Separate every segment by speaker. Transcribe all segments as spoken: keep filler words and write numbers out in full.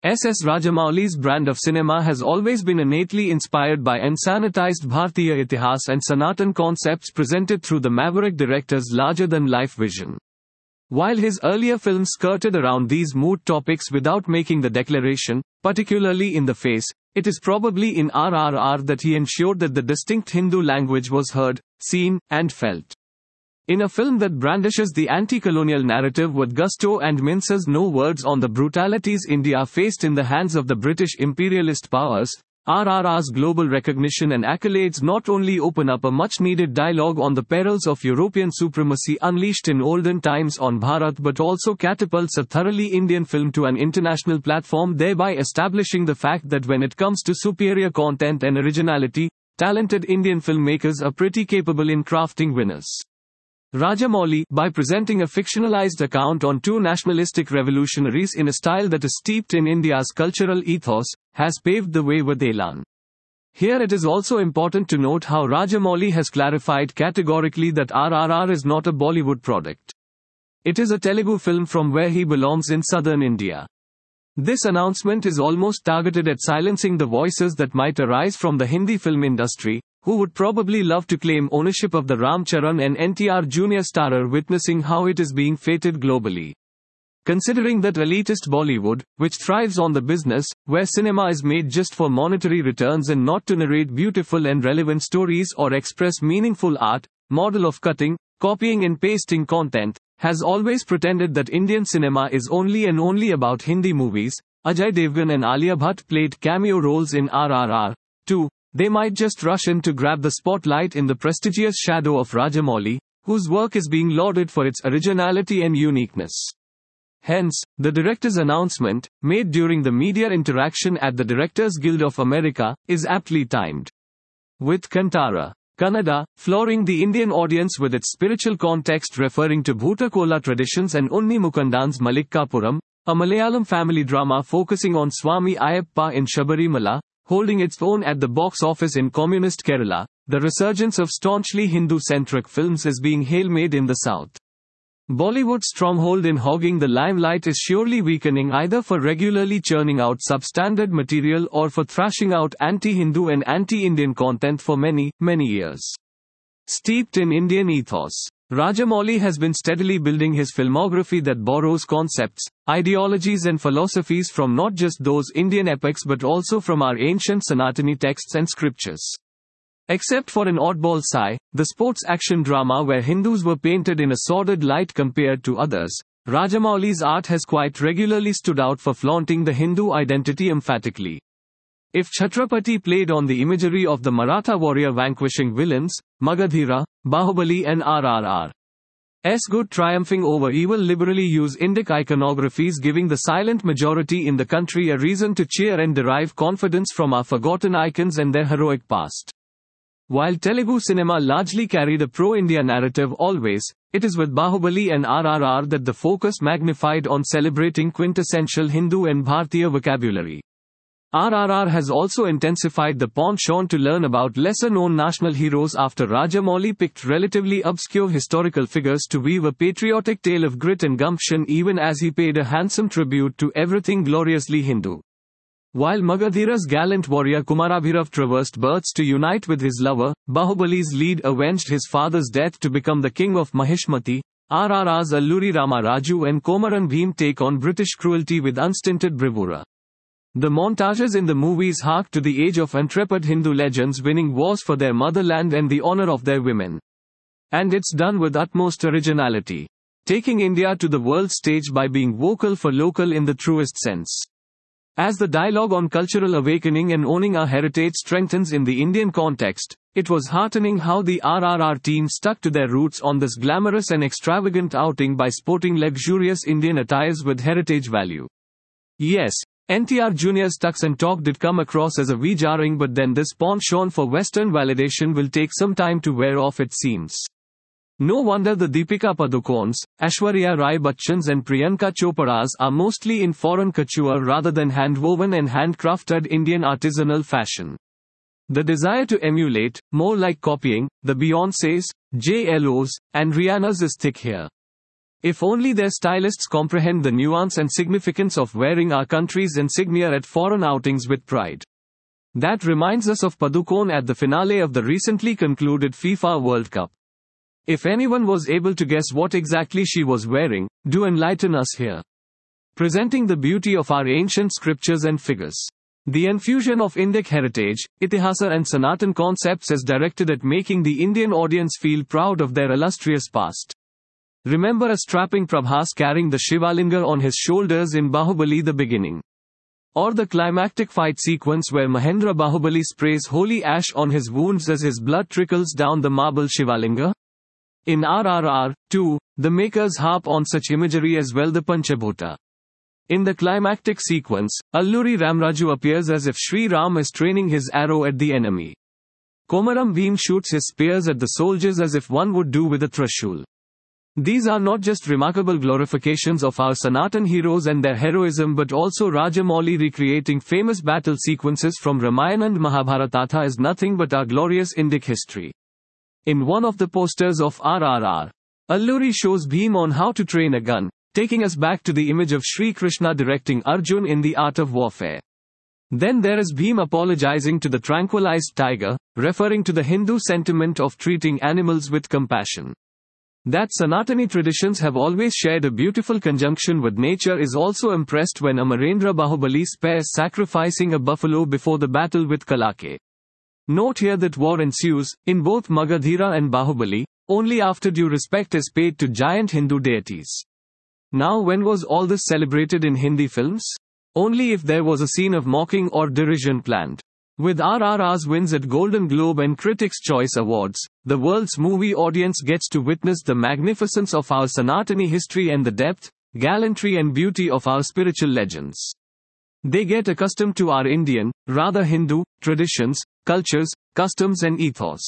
Speaker 1: S S Rajamouli's brand of cinema has always been innately inspired by unsanitized Bharatiya Itihas and Sanatan concepts presented through the maverick director's larger-than-life vision. While his earlier films skirted around these moot topics without making the declaration, particularly in The Face, it is probably in R R R that he ensured that the distinct Hindu language was heard, seen, and felt. In a film that brandishes the anti-colonial narrative with gusto and minces no words on the brutalities India faced in the hands of the British imperialist powers, R R R's global recognition and accolades not only open up a much-needed dialogue on the perils of European supremacy unleashed in olden times on Bharat but also catapults a thoroughly Indian film to an international platform, thereby establishing the fact that when it comes to superior content and originality, talented Indian filmmakers are pretty capable in crafting winners. Rajamouli, by presenting a fictionalized account on two nationalistic revolutionaries in a style that is steeped in India's cultural ethos, has paved the way with Elan. Here it is also important to note how Rajamouli has clarified categorically that R R R is not a Bollywood product. It is a Telugu film from where he belongs in southern India. This announcement is almost targeted at silencing the voices that might arise from the Hindi film industry, who would probably love to claim ownership of the Ram Charan and N T R Junior starer, witnessing how it is being feted globally. Considering that elitist Bollywood, which thrives on the business, where cinema is made just for monetary returns and not to narrate beautiful and relevant stories or express meaningful art, model of cutting, copying and pasting content, has always pretended that Indian cinema is only and only about Hindi movies. Ajay Devgan and Alia Bhatt played cameo roles in R R R, too. They might just rush in to grab the spotlight in the prestigious shadow of Rajamouli, whose work is being lauded for its originality and uniqueness. Hence, the director's announcement, made during the media interaction at the Directors Guild of America, is aptly timed. With Kantara, Kannada, flooring the Indian audience with its spiritual context referring to Bhutakola traditions, and Unni Mukundan's Mallikkapuram, a Malayalam family drama focusing on Swami Ayyappa in Shabarimala, holding its own at the box office in communist Kerala, the resurgence of staunchly Hindu-centric films is being hail-made in the south. Bollywood's stronghold in hogging the limelight is surely weakening, either for regularly churning out substandard material or for thrashing out anti-Hindu and anti-Indian content for many, many years. Steeped in Indian ethos, Rajamouli has been steadily building his filmography that borrows concepts, ideologies and philosophies from not just those Indian epics but also from our ancient Sanatani texts and scriptures. Except for an oddball Sai, the sports action drama where Hindus were painted in a sordid light compared to others, Rajamouli's art has quite regularly stood out for flaunting the Hindu identity emphatically. If Chhatrapati played on the imagery of the Maratha warrior vanquishing villains, Magadhira, Bahubali and R R R's good triumphing over evil liberally use Indic iconographies, giving the silent majority in the country a reason to cheer and derive confidence from our forgotten icons and their heroic past. While Telugu cinema largely carried a pro-India narrative always, it is with Bahubali and R R R that the focus magnified on celebrating quintessential Hindu and Bharatiya vocabulary. R R R has also intensified the penchant to learn about lesser-known national heroes after Rajamouli picked relatively obscure historical figures to weave a patriotic tale of grit and gumption, even as he paid a handsome tribute to everything gloriously Hindu. While Magadhira's gallant warrior Kumarabhirav traversed births to unite with his lover, Bahubali's lead avenged his father's death to become the king of Mahishmati, R R R's Alluri Rama Raju and Komaran Bhim take on British cruelty with unstinted bravura. The montages in the movies hark to the age of intrepid Hindu legends winning wars for their motherland and the honor of their women. And it's done with utmost originality, taking India to the world stage by being vocal for local in the truest sense. As the dialogue on cultural awakening and owning our heritage strengthens in the Indian context, it was heartening how the R R R team stuck to their roots on this glamorous and extravagant outing by sporting luxurious Indian attires with heritage value. Yes, N T R Junior's tux and talk did come across as a wee jarring, but then this penchant for Western validation will take some time to wear off, it seems. No wonder the Deepika Padukones, Aishwarya Rai Bachchans and Priyanka Chopra's are mostly in foreign couture rather than hand-woven and handcrafted Indian artisanal fashion. The desire to emulate, more like copying, the Beyoncés, J Lo's, and Rihanna's is thick here. If only their stylists comprehend the nuance and significance of wearing our country's insignia at foreign outings with pride. That reminds us of Padukone at the finale of the recently concluded FIFA World Cup. If anyone was able to guess what exactly she was wearing, do enlighten us here. Presenting the beauty of our ancient scriptures and figures. The infusion of Indic heritage, Itihasa and Sanatan concepts is directed at making the Indian audience feel proud of their illustrious past. Remember a strapping Prabhas carrying the Shivalinga on his shoulders in Bahubali the beginning. Or the climactic fight sequence where Mahendra Bahubali sprays holy ash on his wounds as his blood trickles down the marble Shivalinga? In R R R, too, the makers harp on such imagery as well the Panchabhuta. In the climactic sequence, Alluri Ramraju appears as if Sri Ram is training his arrow at the enemy. Komaram Bhim shoots his spears at the soldiers as if one would do with a Trishul. These are not just remarkable glorifications of our Sanatan heroes and their heroism but also Rajamouli recreating famous battle sequences from Ramayana and Mahabharata is nothing but our glorious Indic history. In one of the posters of R R R, Alluri shows Bhim on how to train a gun, taking us back to the image of Sri Krishna directing Arjun in the art of warfare. Then there is Bhim apologizing to the tranquilized tiger, referring to the Hindu sentiment of treating animals with compassion. That Sanatani traditions have always shared a beautiful conjunction with nature is also impressed when Amarendra Bahubali spares sacrificing a buffalo before the battle with Kalake. Note here that war ensues, in both Magadhira and Bahubali, only after due respect is paid to giant Hindu deities. Now when was all this celebrated in Hindi films? Only if there was a scene of mocking or derision planned. With R R R's wins at Golden Globe and Critics' Choice Awards, the world's movie audience gets to witness the magnificence of our Sanatani history and the depth, gallantry and beauty of our spiritual legends. They get accustomed to our Indian, rather Hindu, traditions, cultures, customs and ethos.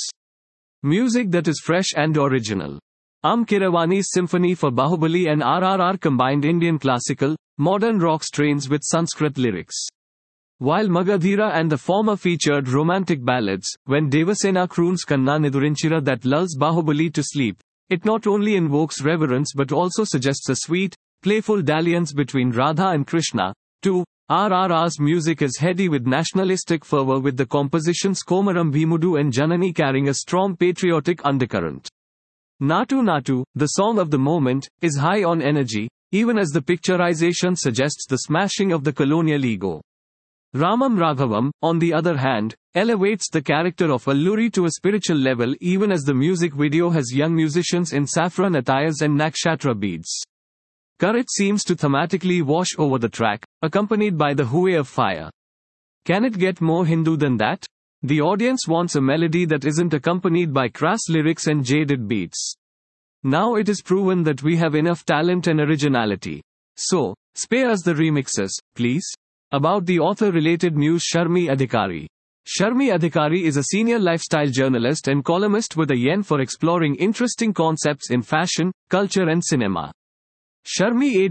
Speaker 1: Music that is fresh and original. Am Kiravani's symphony for Bahubali and R R R combined Indian classical, modern rock strains with Sanskrit lyrics. While Magadhira and the former featured romantic ballads, when Devasena croons Kanna Nidurinchira that lulls Bahubali to sleep, it not only invokes reverence but also suggests a sweet, playful dalliance between Radha and Krishna. two. R R R's music is heady with nationalistic fervor with the compositions Komaram Bhimudu and Janani carrying a strong patriotic undercurrent. Natu Natu, the song of the moment, is high on energy, even as the picturization suggests the smashing of the colonial ego. Ramam Raghavam, on the other hand, elevates the character of Alluri to a spiritual level even as the music video has young musicians in saffron attires and nakshatra beads. Courage seems to thematically wash over the track, accompanied by the Hue of fire. Can it get more Hindu than that? The audience wants a melody that isn't accompanied by crass lyrics and jaded beats. Now it is proven that we have enough talent and originality. So, spare us the remixes, please. About the author-related news Sharmi Adhikari. Sharmi Adhikari is a senior lifestyle journalist and columnist with a yen for exploring interesting concepts in fashion, culture and cinema. Sharmi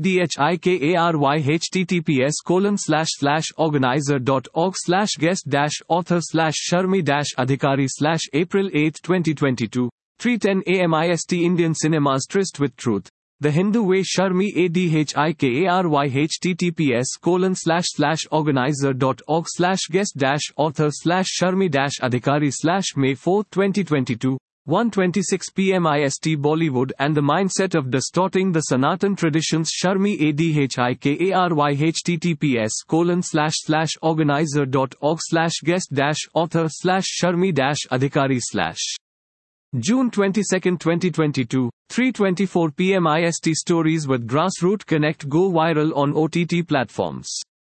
Speaker 1: Adhikary https colon slash slash organizer dot org slash guest dash author slash Sharmi dash Adhikari slash April eighth twenty twenty-two, three ten a m I S T Indian Cinemas Tryst with Truth. The Hindu Way Sharmi Adhikary https colon slash slash organizer dot org slash guest dash author slash Sharmi dash Adhikari slash May fourth twenty twenty-two, one twenty-six p m I S T Bollywood and the mindset of distorting the Sanatan traditions Sharmi Adhikary https colon slash slash organizer dot org slash guest dash author slash Sharmi dash Adhikari slash June twenty-second twenty twenty-two, three twenty-four p m I S T Stories with Grassroot Connect go viral on O T T platforms.